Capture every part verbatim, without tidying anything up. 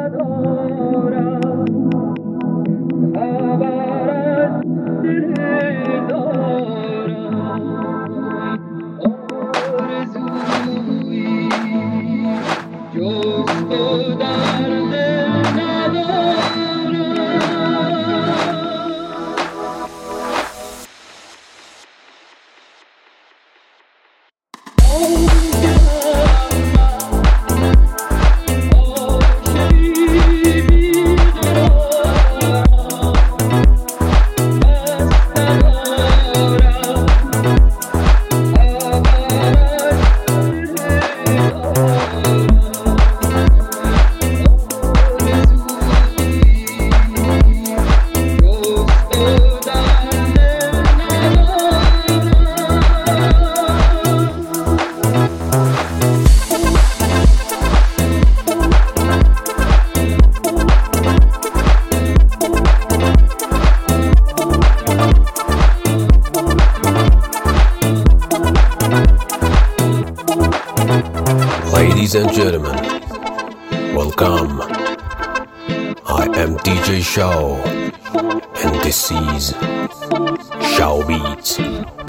Ladies and gentlemen, welcome. I am D J Shaw, and this is Shaw Beats.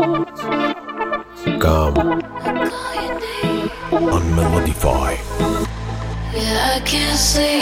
Come on Melodify. Yeah, I can't sleep.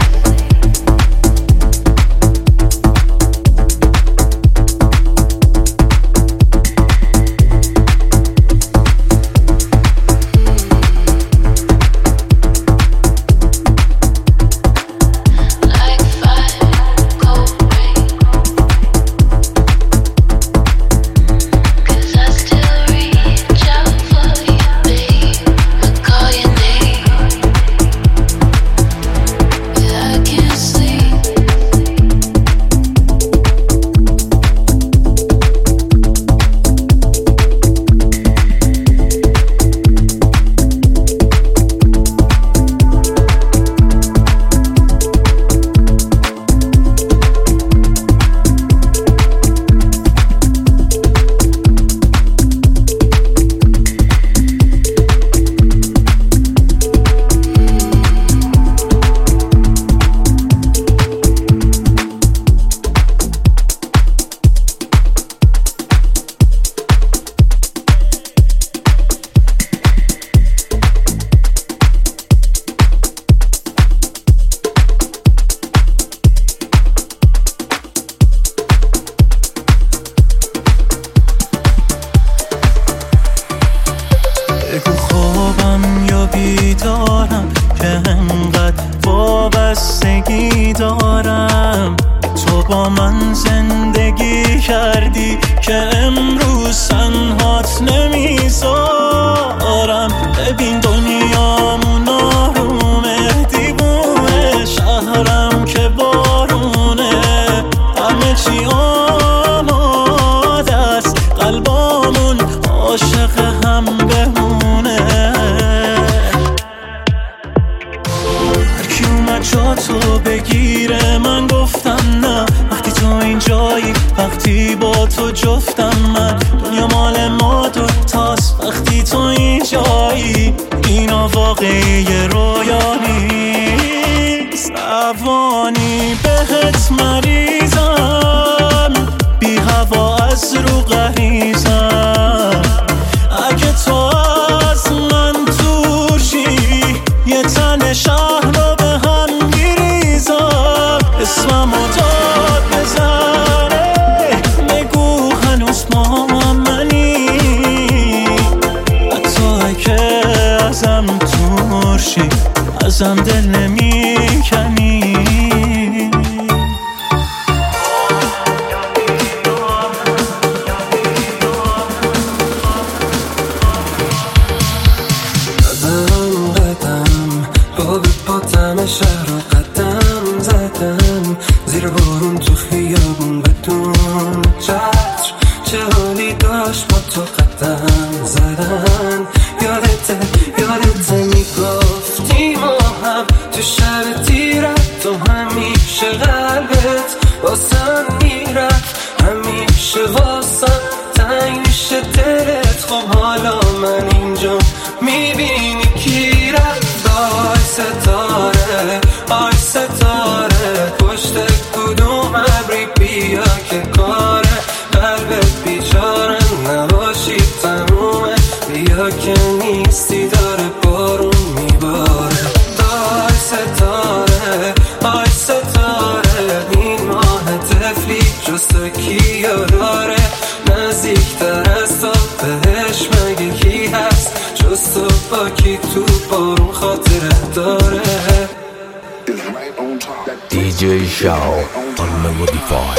بیدارم که انقدر وابستگی دارم. تو با من زندگی کردی که امروز تنهات نمیذارم. ببین دنیامون آرومه، دیوونه شهرم که بارونه، همه چی آماده است، قلبامون عاشق هم بمونه. هرکی اومد جا تو بگیره، من گفتم نه، وقتی تو اینجایی، وقتی با تو جفتم، من دنیا مال ما دو تاست وقتی تو اینجایی. اینا واقعی رویا نیست، روانی بهت مریضم، بی هوا از رو غریزم. اگه تو از من دورشی، یه تن شهر رو به هم میریزم. اسممو داد بزنه، بگو هنوز ما منی، حتی اگه ازم دورشی، ازم دل نمیکنی. شهر رو قدم زدم، زیر بارون تو خیابون بدون چتر، چه حالی داشت با تو قدم زدن. یادته یادته میگفتی ما هم تو شب تیرت، تو همیشه قلبت واسم میرفت، همیشه واسم تنگ میشه دلت. خب حالا من اینجا میبینی کی رفت؟ آی ستاره آی ستاره دست کیا داره نزدیکتر از تو بهش مگه کی هست جز تو با کی تو بارون خاطره داره دی جی Shao on Melodify.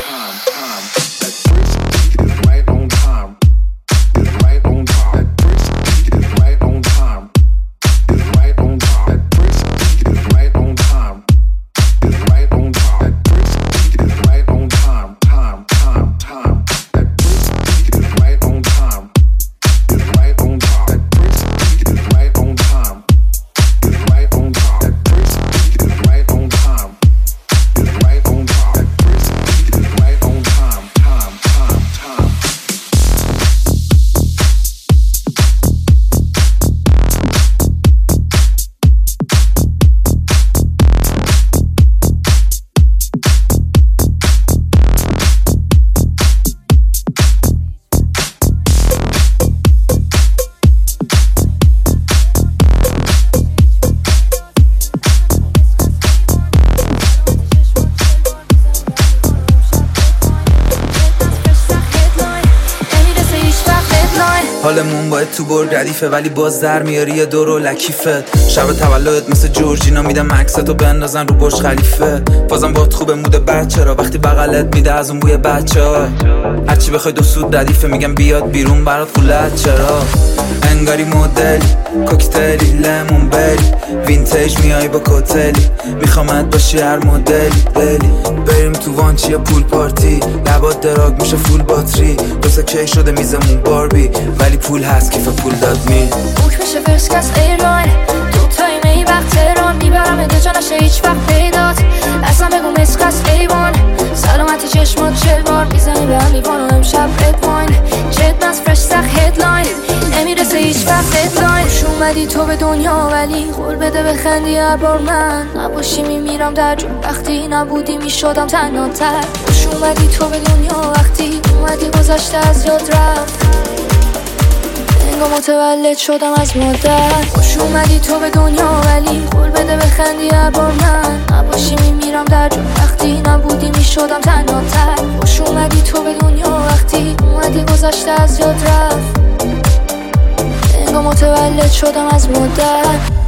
حالمون باید تو بر ردیفه ولی باز در میاری یه دور و لکیفت شب تولدت مثل جورجینا میدم عکستو بندازن رو برج خلیفه بازم باید خوبه موده بچه را وقتی بغلت میده از اون بوی بچه ها هرچی بخوای دو سود ردیفه میگم بیاد بیرون برات خولت چرا انگاری مدلی کوکتلی لیمون بری وینتیج میای با کوتلی میخوامت باشی هر مدلی بلی بریم تو وانچی یا پول پارتی لبات دراگ میشه فول باتری دوسه کی شده میزمون باربی ولی پول هست کیف پول داد می بوک میشه فرست کس ایرلاین دو تای می وقت تهران میبرم اده جا نشه هیچ وقت پیدات اصلا بگو مسک از ایوان سلامتی چشمات چل بار میزنی به هم لیوان و امشب رد واین جد مز فرش سخ هدلاین نمیرسه هیچ وقت ددلاین خوش اومدی تو به دنیا ولی قول بده بخندی هر بار من نباشی میمیرم در جو وقتی نبودی میشدم تنها تر خوش اومدی تو به دنیا وقتی اومدی گذشته از یاد رفت انگار متولد شدم از مادر خوش اومدی تو به دنیا ولی قول بده بخندی هر بار من نباشی میمیرم در جو وقتی نبودی میشدم تنها تر خوش اومدی تو به دنیا وقتی اومدی گذشته از یاد رفت انگار متولد شدم از مادر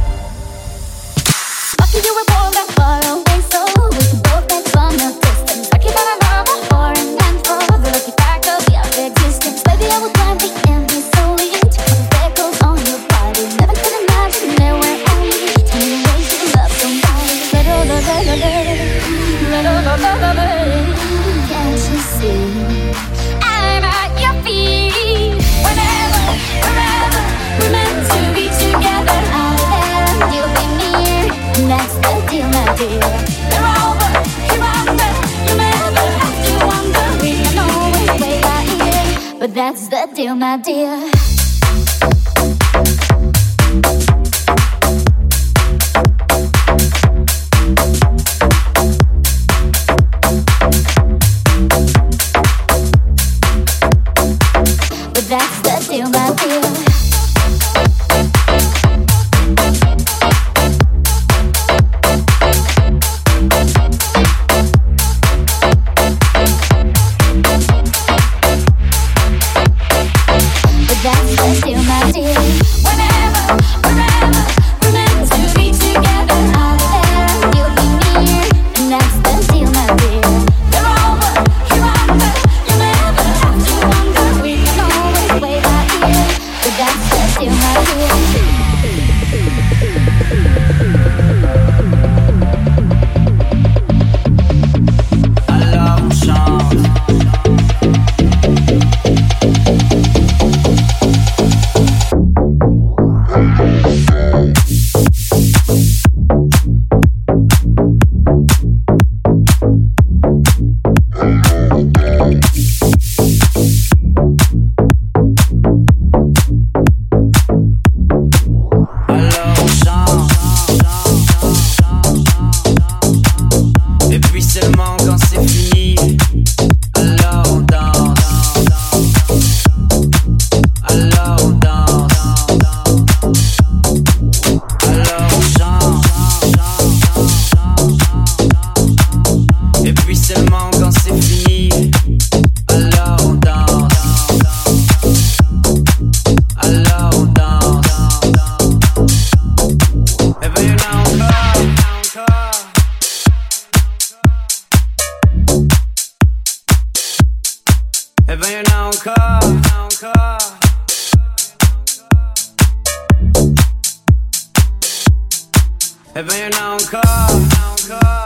But that's the deal, my dear. But that's the deal, my dear. Way venho nunca, nunca. E venho nunca, nunca.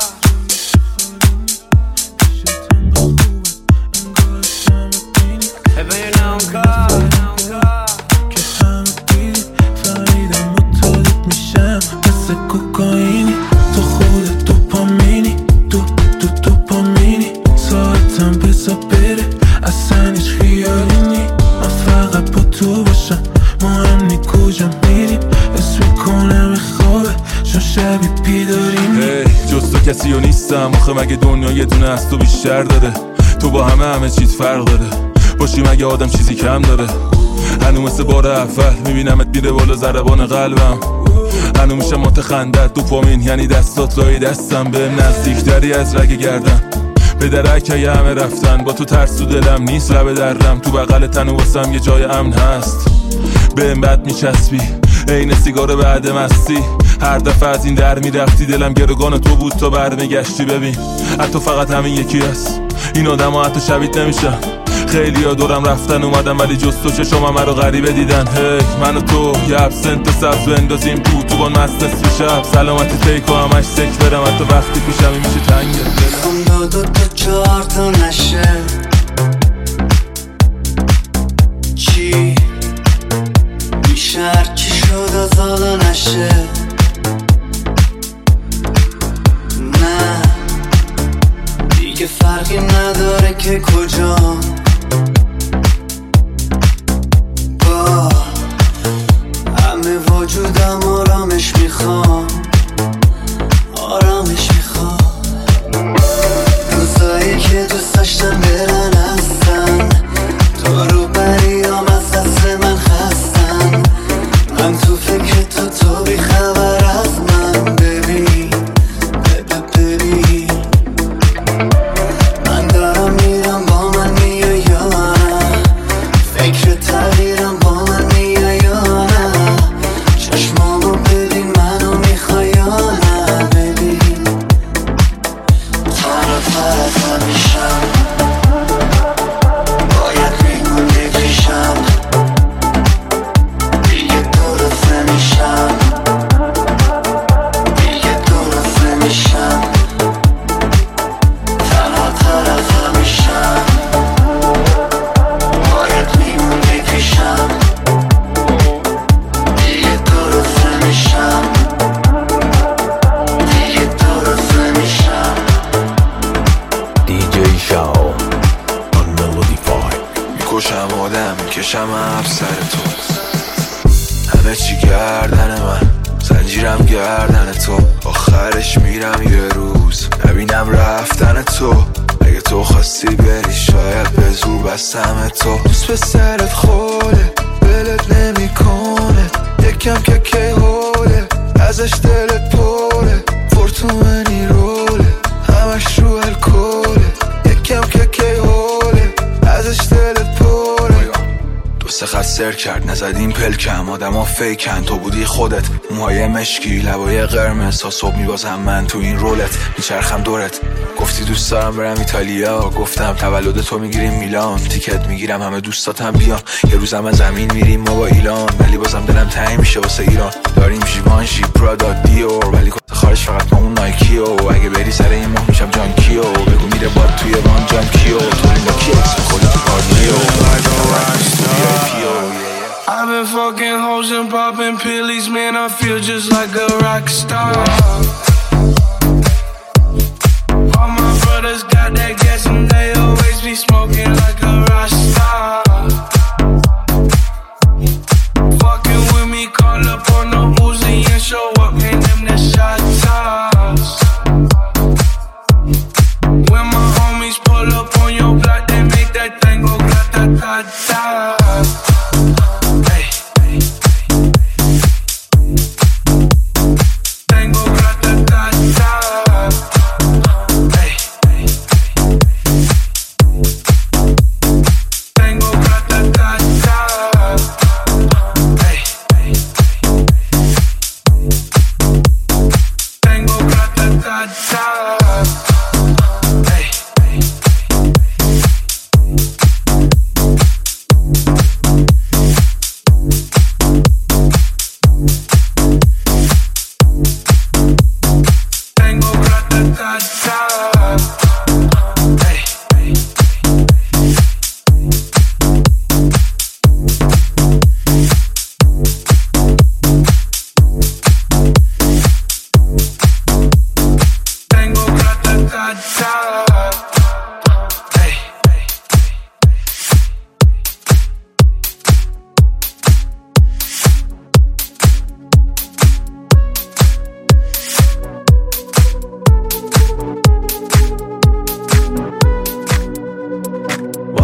E venho nunca, nunca. که همه دیدی فریدم مطالب میشم مثل کوکائینی تو خودت دوپامینی تو تو دوپامینی ساعتم بزا بره اصلا هیچ خیالی نی من فقط با تو باشم مهم نی کجا میریم اسم میکنم خوابه چون شبی بیداریم hey, جز تو کسی و نیستم آخه مگه دنیا یه دونه از تو بیشتر داره تو با همه همه چیز فرق داره باشی مگه آدم چیزی کم داره هنو مثل بار اول میبینمت میره بالا ضربان قلبم هنو میشم متخندت دوپامین یعنی دستات لای دستم بهم نزدیکتری از رگ گردن به درک یه همه رفتن با تو ترس تو دلم نیست لب درم تو بغل تن و واسم یه جای امن هست بهم بد میچسبی عین سیگار بعد مستی هر دفعه از این در میرفتی دلم گروگان تو بود تا برمیگشتی ببین حتی فقط همین یکی هست این آدم ها حتی شبیت نمیشن خیلی ها دورم رفتن اومدم ولی جز تو چشم همه رو غریبه دیدن هی hey, من و تو یه ابسنت سبز بندازیم تو تو بان مست نصف شب سلامتی تیک و همش سک برم حتی وقتی پیشم این میشه تنگه میخوام دو دو تا چهار تا نشه چی بیشتر چی شد از حالا نشه نه دیگه فرقی نداره که کجا با همه وجودم آرامش میخوام آرامش میخوام روزایی که دوست داشتم برن هستن تو رو بریام از دست من خستن من تو فکر تو تو بی خبر از من ببین ببین من دارم میرم با من میای یا نه فکر تغییرم با من میای یا نه چشمامو ببین منو میخوای یا نه ببین تر و تر از همیشم باید ریگو بکشم دیگه درست نمیشم دیگه درست نمیشم تنها تر از همیشم باید ریگو بکشم دیگه درست نمیشم دیگه درست نمیشم دی جی شاو on Melody فایو. میکشم آدم میکشم حرف سر تو همه چی گردن من زنجیرم گردن تو آخرش میرم یه روز نبینم رفتن تو اگه تو خواستی بری شاید به زور بستم تو دوست به سرت خوله دلت نمی کنه یکم که که حوله ازش دلت پره فورتومنی روله همش رو الکوله یکم که که حوله ازش دلت پره دو سه خط سر کرد نزدیم پلکم آدم ها فیکن تو بودی خودت موهای مشکی لبای قرمز تا صبح میبازم من تو این رولت میچرخم دورت گفتی دوست دارم برم ایتالیا گفتم تولد تو میگیریم میلان تیکت میگیرم همه دوستاتم بیان یه روزم از زمین میریم ما با ایلان ولی بازم دلم تنگ میشه واسه ایران داریم جیوانشی پرادا دیور ولی خارج فقط ما اون نایکیو اگه بری سر این ماه میشم جان کیو بگو میره باد توی ران جان کیو تو این لاکی اکس میخوری تو کاردیو I've been fucking hoes and popping pillies, man, I feel just like a rock star. All my brothers got that gas and they always be smoking like a rock star. Fucking with me, call up on the Uzi and show up, and them the shot toss. When my homies pull up on your block, they make that thing go grata-ta-ta.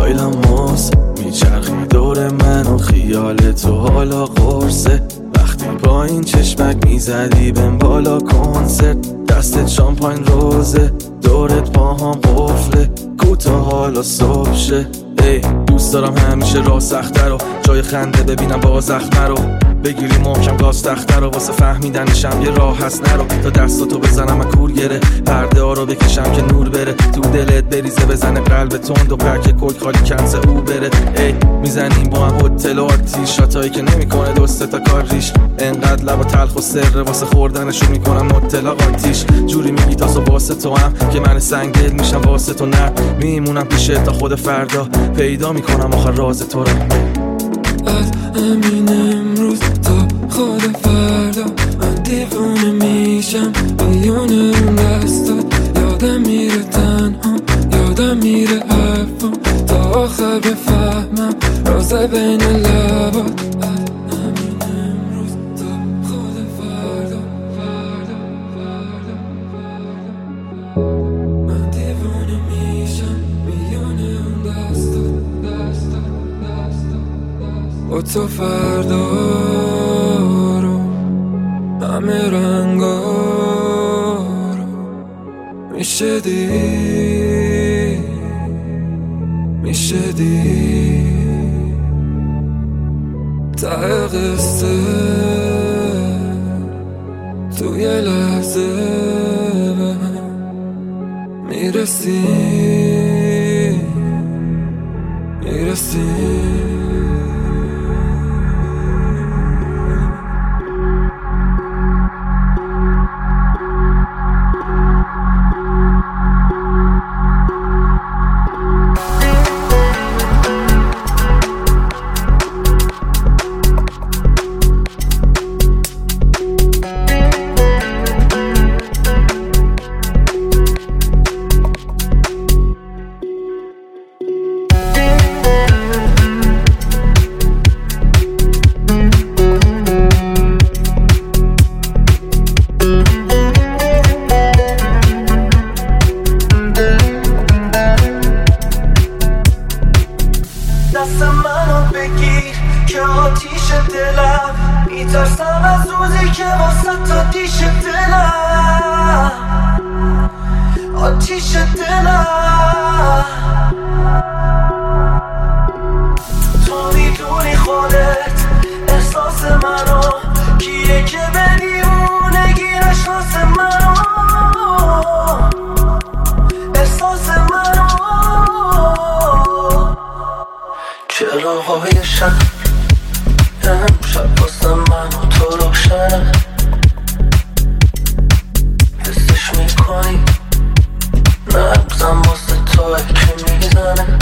استایلم ماس میچرخی دور من و خیال تو حالا قرصه. وقتی با این چشمک میزدی بهم بالا کنسرت، دستت شامپاین روزه دورت با هم قفله، کوتا حالا صبح شه. ای دوست دارم همیشه راه سخته رو، جای خنده ببینم با زخمه رو، بگیری محکم گاز تخته رو، واسه فهمیدنشم یه راه هست نرو، تا دستاتو بزنم و کور گره، پرده ها رو بکشم که نور بره، تو دلت بریزه بزنه قلب تند و پرک کوک خالی کنسه او بره. ای میزنیم با هم هتل و آتیش، شاتایی که نمیکنه دوسته تا کار ریش، انقدر لب و تلخ و سره واسه خوردنشون میکنم مطلق آتیش. جوری میگی تاسو واسه تو هم که من سنگ دل میشم واسه تو، نه میمونم پیشه تا خود فردا پیدا میکنم آخر راز تو رو. از همین امروز تا خود فردا من دیوونه میشم، میونه اون دستات یادم میره تنها، یادم میره حرفم تا آخر بفهمم راز بین لبات. با تو فردا رو همه رنگا رو میشه دید، میشه دید ته قصه تو یه لحظه بهم میرسی میرسی. دست منو بگیر که آتیش دلم، میترسم از روزی که واسه تا دیش دلم، آتیش دلم. تو میدونی خودت احساس منو، کیه که به دیوونگی نشناس منو، احساس منو. چراغای شب امشب واسه من و تو روشنه، حسش میکنی نبزم واسه توه که میزنه.